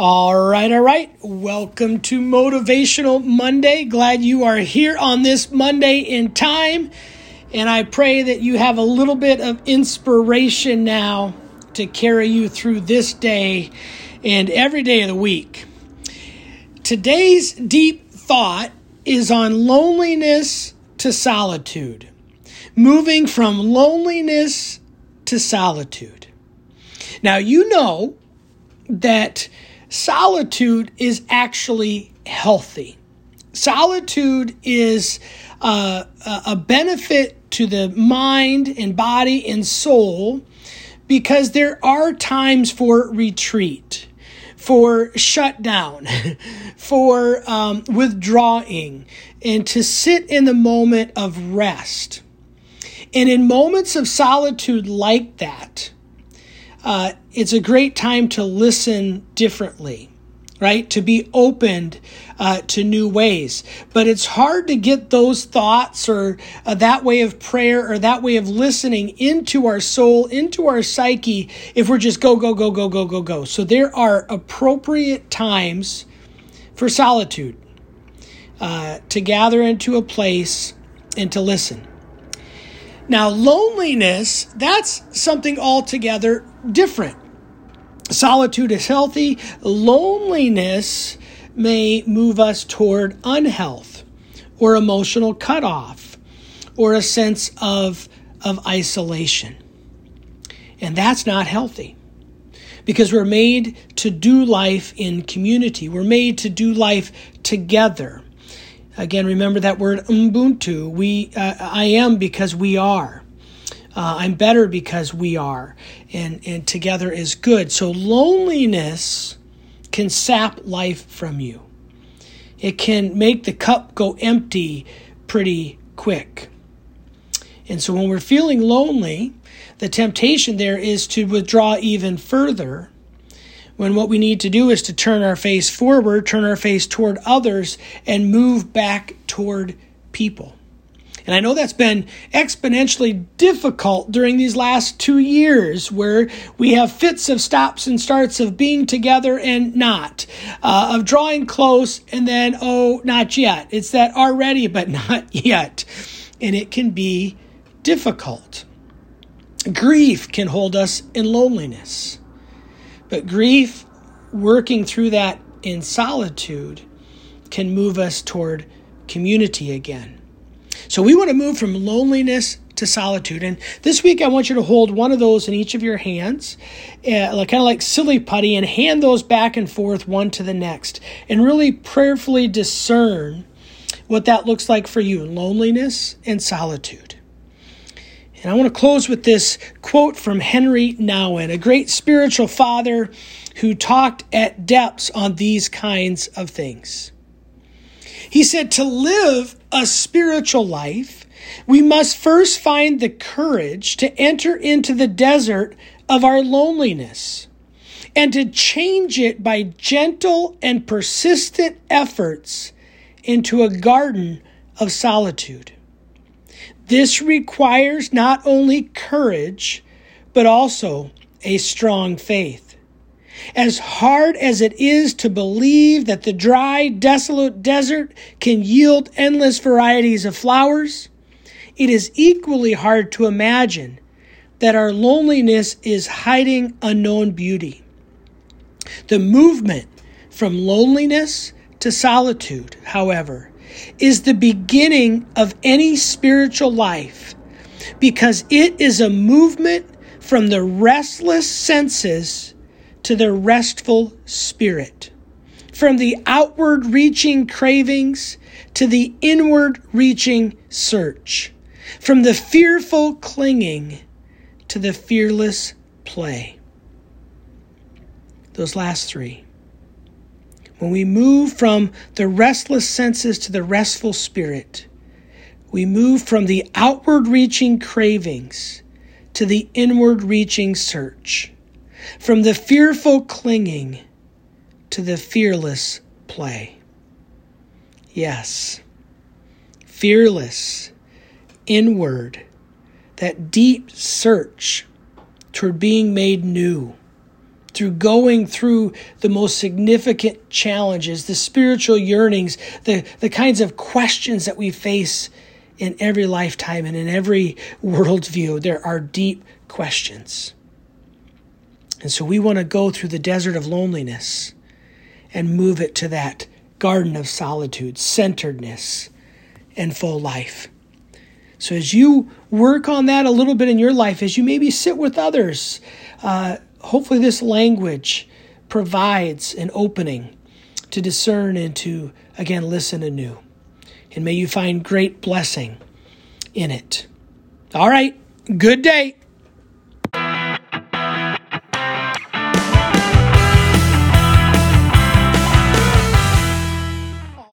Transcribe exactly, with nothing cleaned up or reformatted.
All right, all right. Welcome to Motivational Monday. Glad you are here on this Monday in time. And I pray that you have a little bit of inspiration now to carry you through this day and every day of the week. Today's deep thought is on loneliness to solitude. Moving from loneliness to solitude. Now, you know that solitude is actually healthy. Solitude is uh, a benefit to the mind and body and soul because there are times for retreat, for shutdown, for um, withdrawing, and to sit in the moment of rest. And in moments of solitude like that, uh, it's a great time to listen differently, right? To be opened uh, to new ways. But it's hard to get those thoughts or uh, that way of prayer or that way of listening into our soul, into our psyche, if we're just go, go, go, go, go, go, go. So there are appropriate times for solitude, uh, to gather into a place and to listen. Now, loneliness, that's something altogether different. Solitude is healthy. Loneliness may move us toward unhealth or emotional cutoff or a sense of, of isolation. And that's not healthy because we're made to do life in community. We're made to do life together. Again, remember that word Ubuntu. We, uh, I am because we are. Uh, I'm better because we are. And, and together is good. So loneliness can sap life from you. It can make the cup go empty pretty quick. And so when we're feeling lonely, the temptation there is to withdraw even further, when what we need to do is to turn our face forward, turn our face toward others, and move back toward people. And I know that's been exponentially difficult during these last two years where we have fits of stops and starts of being together and not, uh, of drawing close and then, oh, not yet. It's that already, but not yet. And it can be difficult. Grief can hold us in loneliness. But grief, working through that in solitude, can move us toward community again. So we want to move from loneliness to solitude. And this week I want you to hold one of those in each of your hands, uh, kind of like silly putty, and hand those back and forth one to the next. And really prayerfully discern what that looks like for you, loneliness and solitude. And I want to close with this quote from Henry Nouwen, a great spiritual father who talked at depths on these kinds of things. He said, to live a spiritual life, we must first find the courage to enter into the desert of our loneliness and to change it by gentle and persistent efforts into a garden of solitude. This requires not only courage, but also a strong faith. As hard as it is to believe that the dry, desolate desert can yield endless varieties of flowers, it is equally hard to imagine that our loneliness is hiding unknown beauty. The movement from loneliness to solitude, however, is the beginning of any spiritual life because it is a movement from the restless senses to the restful spirit, from the outward reaching cravings to the inward reaching search, from the fearful clinging to the fearless play. Those last three. When we move from the restless senses to the restful spirit, we move from the outward-reaching cravings to the inward-reaching search, from the fearful clinging to the fearless play. Yes, fearless, inward, that deep search toward being made new, through going through the most significant challenges, the spiritual yearnings, the, the kinds of questions that we face in every lifetime and in every worldview. There are deep questions. And so we want to go through the desert of loneliness and move it to that garden of solitude, centeredness, and full life. So as you work on that a little bit in your life, as you maybe sit with others, uh, hopefully this language provides an opening to discern and to, again, listen anew. And may you find great blessing in it. All right, good day.